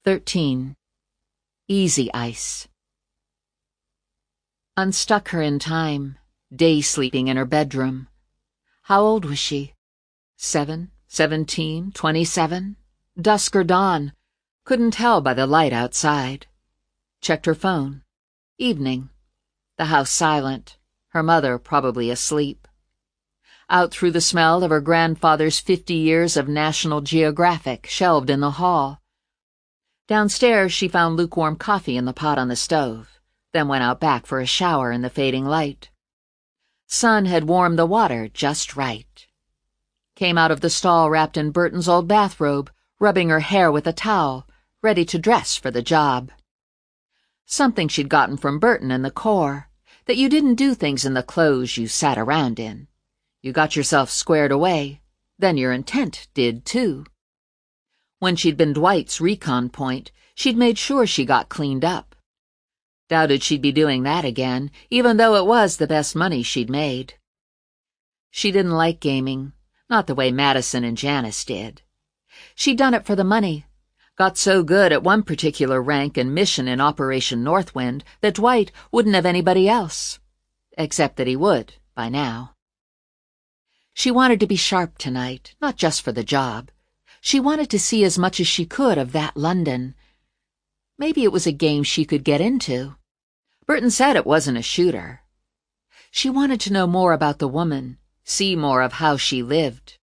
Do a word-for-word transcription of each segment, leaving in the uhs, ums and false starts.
Thirteen. Easy ice. Unstuck her in time, day sleeping in her bedroom. How old was she? Seven, seventeen, twenty-seven? Dusk or dawn? Couldn't tell by the light outside. Checked her phone. Evening. The house silent. Her mother probably asleep. Out through the smell of her grandfather's fifty years of National Geographic shelved in the hall. Downstairs she found lukewarm coffee in the pot on the stove, then went out back for a shower in the fading light. Sun had warmed the water just right. Came out of the stall wrapped in Burton's old bathrobe, rubbing her hair with a towel, ready to dress for the job. Something she'd gotten from Burton in the Corps, that you didn't do things in the clothes you sat around in. You got yourself squared away, then your intent did too. When she'd been Dwight's recon point, she'd made sure she got cleaned up. Doubted she'd be doing that again, even though it was the best money she'd made. She didn't like gaming, not the way Madison and Janice did. She'd done it for the money, got so good at one particular rank and mission in Operation Northwind that Dwight wouldn't have anybody else. Except that he would, by now. She wanted to be sharp tonight, not just for the job. She wanted to see as much as she could of that London. Maybe it was a game she could get into. Burton said it wasn't a shooter. She wanted to know more about the woman, see more of how she lived.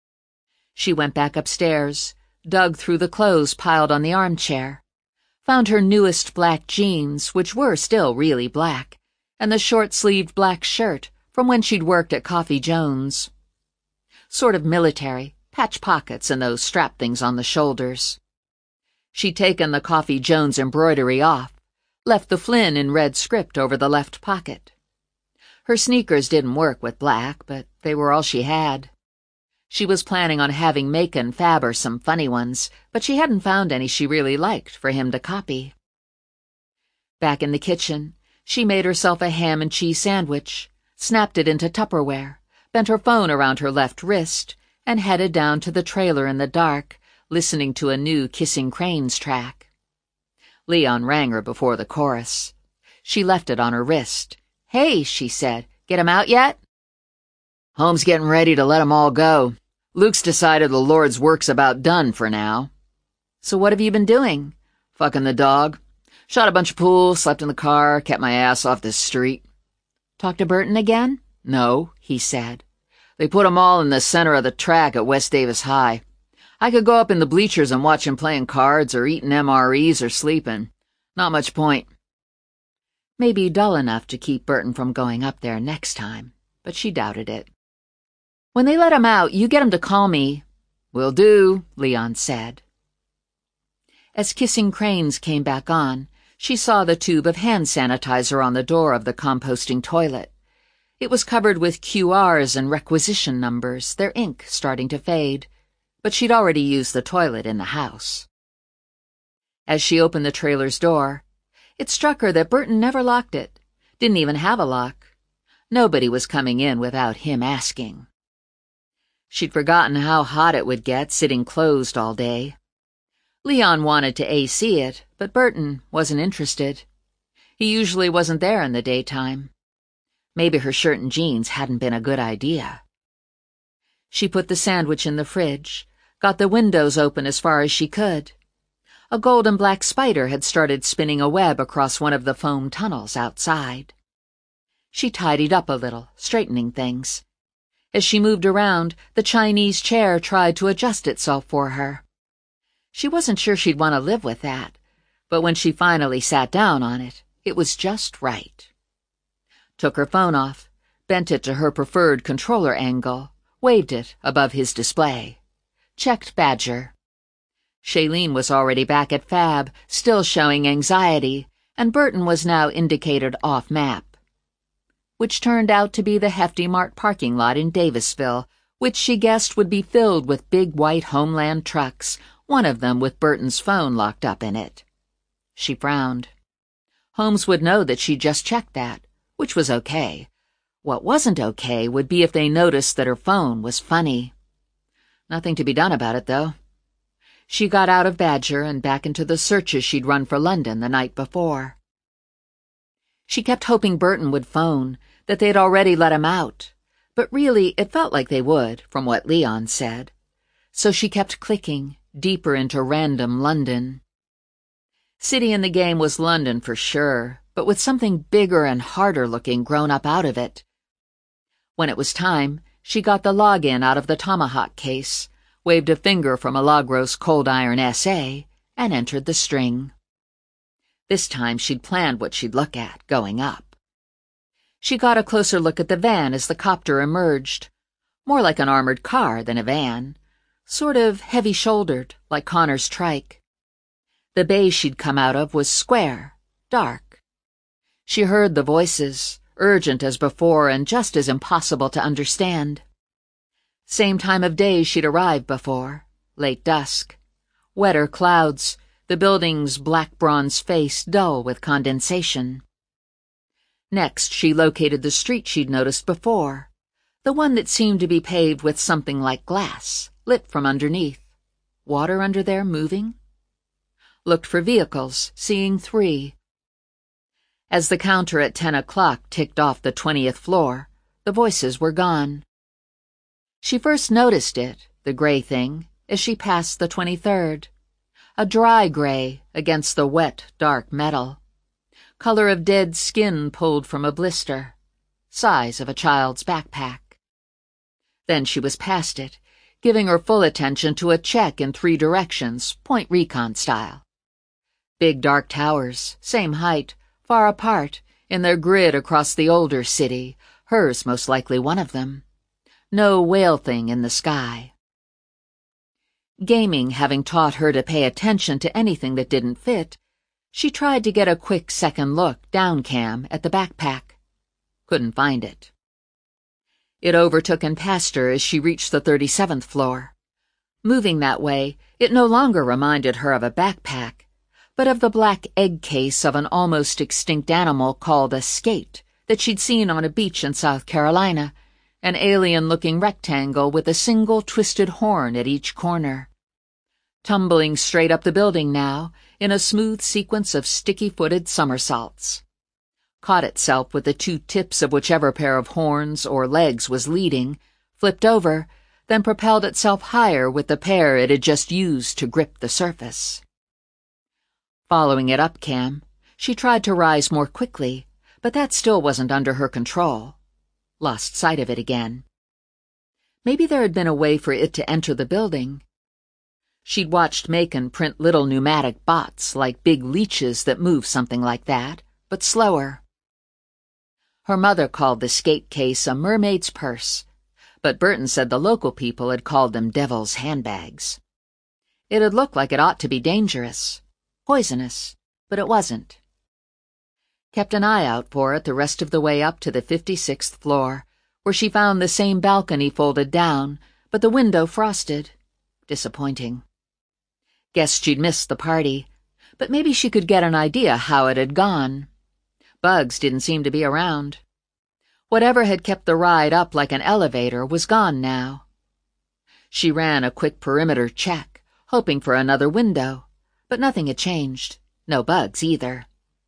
She went back upstairs, dug through the clothes piled on the armchair, found her newest black jeans, which were still really black, and the short-sleeved black shirt from when she'd worked at Coffee Jones. Sort of military, patch pockets and those strap things on the shoulders. She'd taken the Coffee Jones embroidery off, left the Flynn in red script over the left pocket. Her sneakers didn't work with black, but they were all she had. She was planning on having Macon fab her some funny ones, but she hadn't found any she really liked for him to copy. Back in the kitchen, she made herself a ham and cheese sandwich, snapped it into Tupperware, bent her phone around her left wrist, and headed down to the trailer in the dark, listening to a new Kissing Cranes track. Leon rang her before the chorus. She left it on her wrist. "Hey," she said, "get 'em out yet?" "Holmes getting ready to let 'em all go. Luke's decided the Lord's work's about done for now." "So what have you been doing?" "Fucking the dog. Shot a bunch of pool, slept in the car, kept my ass off the street." "Talk to Burton again?" "No," he said. "They put 'em all in the center of the track at West Davis High. I could go up in the bleachers and watch 'em playing cards or eating M R Es or sleeping. Not much point." Maybe dull enough to keep Burton from going up there next time, but she doubted it. "When they let 'em out, you get 'em to call me." "Will do," Leon said. As Kissing Cranes came back on, she saw the tube of hand sanitizer on the door of the composting toilet. It was covered with Q Rs and requisition numbers, their ink starting to fade, but she'd already used the toilet in the house. As she opened the trailer's door, it struck her that Burton never locked it, didn't even have a lock. Nobody was coming in without him asking. She'd forgotten how hot it would get sitting closed all day. Leon wanted to A C it, but Burton wasn't interested. He usually wasn't there in the daytime. Maybe her shirt and jeans hadn't been a good idea. She put the sandwich in the fridge, got the windows open as far as she could. A golden black spider had started spinning a web across one of the foam tunnels outside. She tidied up a little, straightening things. As she moved around, the Chinese chair tried to adjust itself for her. She wasn't sure she'd want to live with that, but when she finally sat down on it, it was just right. Took her phone off, bent it to her preferred controller angle, waved it above his display. Checked Badger. Shailene was already back at Fab, still showing anxiety, and Burton was now indicated off-map, which turned out to be the Hefty Mart parking lot in Davisville, which she guessed would be filled with big white Homeland trucks, one of them with Burton's phone locked up in it. She frowned. Holmes would know that she'd just checked that, which was okay. What wasn't okay would be if they noticed that her phone was funny. Nothing to be done about it, though. She got out of Badger and back into the searches she'd run for London the night before. She kept hoping Burton would phone, that they'd already let him out, but really it felt like they would, from what Leon said. So she kept clicking, deeper into random London. City in the game was London for sure, but with something bigger and harder looking grown up out of it. When it was time, she got the login out of the Tomahawk case, waved a finger from Milagros Cold Iron S A, and entered the string. This time she'd planned what she'd look at, going up. She got a closer look at the van as the copter emerged. More like an armored car than a van. Sort of heavy-shouldered, like Connor's trike. The bay she'd come out of was square, dark. She heard the voices, urgent as before and just as impossible to understand. Same time of day she'd arrived before, late dusk. Wetter clouds, the building's black bronze face dull with condensation. Next she located the street she'd noticed before, the one that seemed to be paved with something like glass, lit from underneath. Water under there moving? Looked for vehicles, seeing three. As the counter at ten o'clock ticked off the twentieth floor, the voices were gone. She first noticed it, the gray thing, as she passed the twenty-third. A dry gray against the wet, dark metal. Color of dead skin pulled from a blister. Size of a child's backpack. Then she was past it, giving her full attention to a check in three directions, point recon style. Big dark towers, same height, far apart, in their grid across the older city, hers most likely one of them. No whale thing in the sky. Gaming having taught her to pay attention to anything that didn't fit, she tried to get a quick second look, down cam, at the backpack. Couldn't find it. It overtook and passed her as she reached the thirty-seventh floor. Moving that way, it no longer reminded her of a backpack, but of the black egg case of an almost extinct animal called a skate that she'd seen on a beach in South Carolina, an alien-looking rectangle with a single twisted horn at each corner. Tumbling straight up the building now, in a smooth sequence of sticky-footed somersaults. Caught itself with the two tips of whichever pair of horns or legs was leading, flipped over, then propelled itself higher with the pair it had just used to grip the surface. Following it up cam, she tried to rise more quickly, but that still wasn't under her control. Lost sight of it again. Maybe there had been a way for it to enter the building. She'd watched Macon print little pneumatic bots like big leeches that move something like that, but slower. Her mother called the skate case a mermaid's purse, but Burton said the local people had called them devil's handbags. It had looked like it ought to be dangerous, poisonous, but it wasn't. Kept an eye out for it the rest of the way up to the fifty-sixth floor, where she found the same balcony folded down, but the window frosted. Disappointing. Guessed she'd missed the party, but maybe she could get an idea how it had gone. Bugs didn't seem to be around. Whatever had kept the ride up like an elevator was gone now. She ran a quick perimeter check, hoping for another window, but nothing had changed. No bugs either.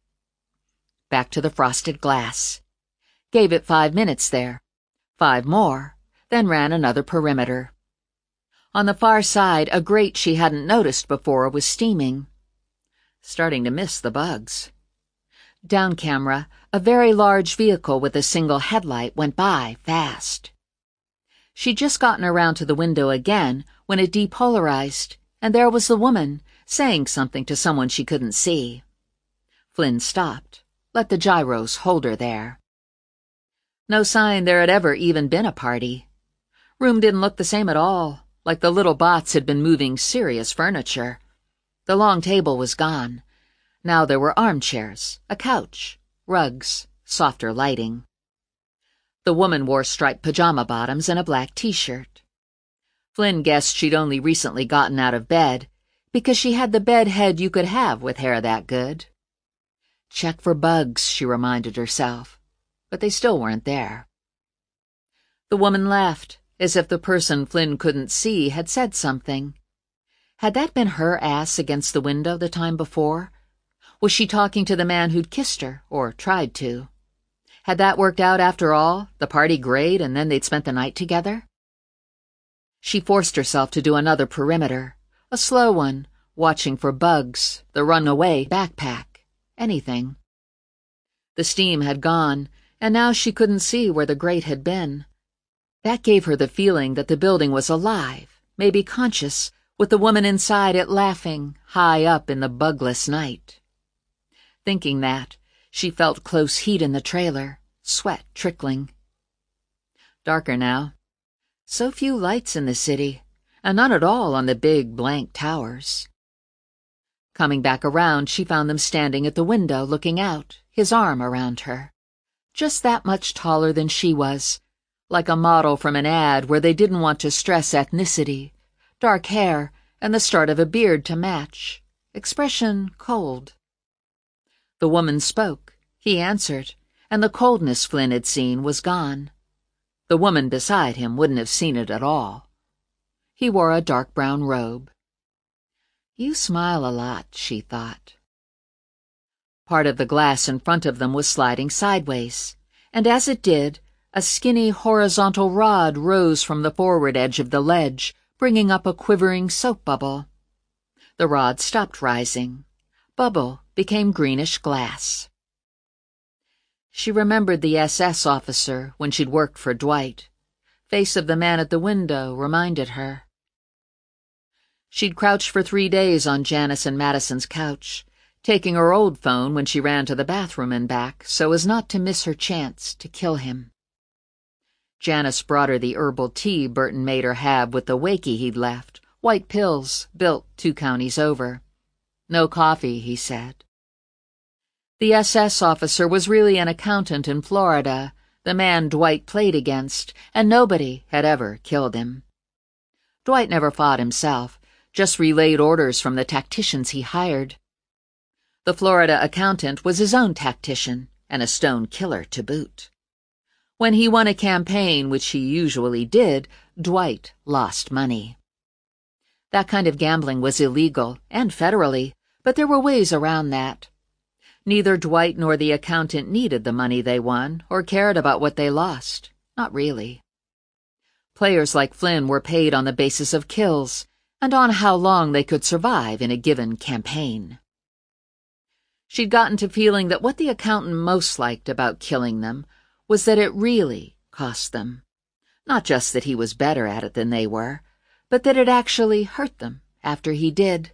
Back to the frosted glass. Gave it five minutes there. Five more, then ran another perimeter. On the far side, a grate she hadn't noticed before was steaming. Starting to miss the bugs. Down camera, a very large vehicle with a single headlight went by, fast. She'd just gotten around to the window again when it depolarized, and there was the woman, saying something to someone she couldn't see. Flynn stopped, let the gyros hold her there. No sign there had ever even been a party. Room didn't look the same at all, like the little bots had been moving serious furniture. The long table was gone. Now there were armchairs, a couch, rugs, softer lighting. The woman wore striped pajama bottoms and a black t-shirt. Flynn guessed she'd only recently gotten out of bed, because she had the bed head you could have with hair that good. Check for bugs, she reminded herself, but they still weren't there. The woman laughed, as if the person Flynn couldn't see had said something. Had that been her ass against the window the time before? Was she talking to the man who'd kissed her, or tried to? Had that worked out after all, the party great, and then they'd spent the night together? She forced herself to do another perimeter, a slow one, watching for bugs, the runaway backpack, anything. The steam had gone, and now she couldn't see where the grate had been. That gave her the feeling that the building was alive, maybe conscious, with the woman inside it laughing, high up in the bugless night. Thinking that, she felt close heat in the trailer, sweat trickling. Darker now. So few lights in the city, and none at all on the big, blank towers. Coming back around, she found them standing at the window looking out, his arm around her. Just that much taller than she was, like a model from an ad where they didn't want to stress ethnicity, dark hair, and the start of a beard to match, expression cold. The woman spoke, he answered, and the coldness Flynn had seen was gone. The woman beside him wouldn't have seen it at all. He wore a dark brown robe. You smile a lot, she thought. Part of the glass in front of them was sliding sideways, and as it did, a skinny horizontal rod rose from the forward edge of the ledge, bringing up a quivering soap bubble. The rod stopped rising. Bubble became greenish glass. She remembered the S S officer when she'd worked for Dwight. Face of the man at the window reminded her. She'd crouched for three days on Janice and Madison's couch, taking her old phone when she ran to the bathroom and back so as not to miss her chance to kill him. Janice brought her the herbal tea Burton made her have with the wakey he'd left, white pills built two counties over. No coffee, he said. The S S officer was really an accountant in Florida, the man Dwight played against, and nobody had ever killed him. Dwight never fought himself, just relayed orders from the tacticians he hired. The Florida accountant was his own tactician, and a stone killer to boot. When he won a campaign, which he usually did, Dwight lost money. That kind of gambling was illegal, and federally, but there were ways around that. Neither Dwight nor the accountant needed the money they won, or cared about what they lost. Not really. Players like Flynn were paid on the basis of kills, and on how long they could survive in a given campaign. She'd gotten to feeling that what the accountant most liked about killing them was that it really cost them. Not just that he was better at it than they were, but that it actually hurt them after he did.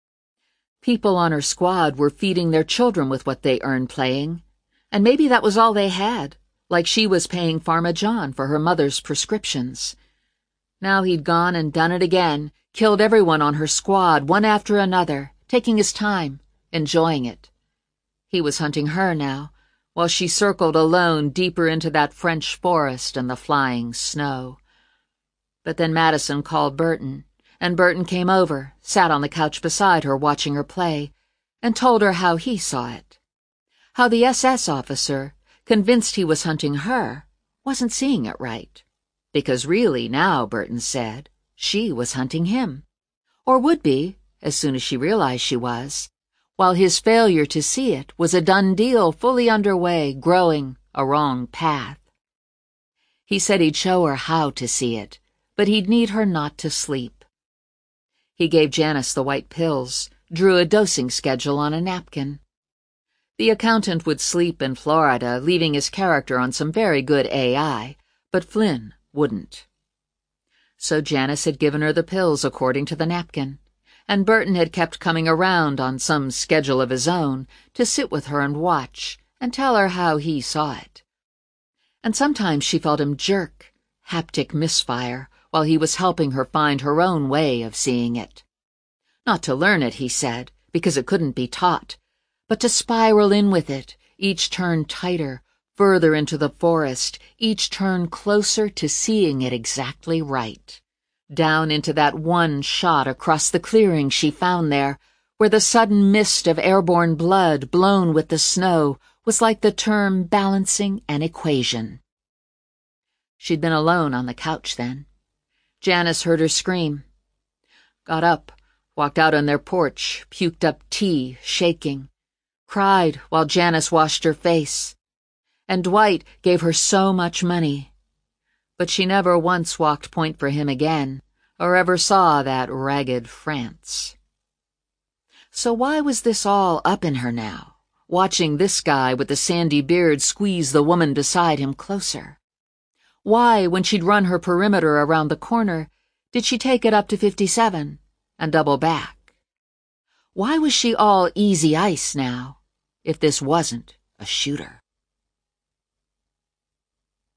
People on her squad were feeding their children with what they earned playing, and maybe that was all they had, like she was paying Pharma John for her mother's prescriptions. Now he'd gone and done it again, killed everyone on her squad, one after another, taking his time, enjoying it. He was hunting her now, while she circled alone deeper into that French forest and the flying snow. But then Madison called Burton, and Burton came over, sat on the couch beside her watching her play, and told her how he saw it. How the S S officer, convinced he was hunting her, wasn't seeing it right. Because really now, Burton said, she was hunting him. Or would be, as soon as she realized she was, while his failure to see it was a done deal fully underway, growing a wrong path. He said he'd show her how to see it, but he'd need her not to sleep. He gave Janice the white pills, drew a dosing schedule on a napkin. The accountant would sleep in Florida, leaving his character on some very good A I, but Flynn wouldn't. So Janice had given her the pills according to the napkin, and Burton had kept coming around on some schedule of his own to sit with her and watch and tell her how he saw it. And sometimes she felt him jerk, haptic misfire, while he was helping her find her own way of seeing it. Not to learn it, he said, because it couldn't be taught, but to spiral in with it, each turn tighter, further into the forest, each turn closer to seeing it exactly right. Down into that one shot across the clearing she found there, where the sudden mist of airborne blood blown with the snow was like the term balancing an equation. She'd been alone on the couch then. Janice heard her scream. Got up, walked out on their porch, puked up tea, shaking, cried while Janice washed her face, and Dwight gave her so much money. But she never once walked point for him again, or ever saw that ragged France. So why was this all up in her now, watching this guy with the sandy beard squeeze the woman beside him closer? Why, when she'd run her perimeter around the corner, did she take it up to fifty-seven and double back? Why was she all easy ice now, if this wasn't a shooter?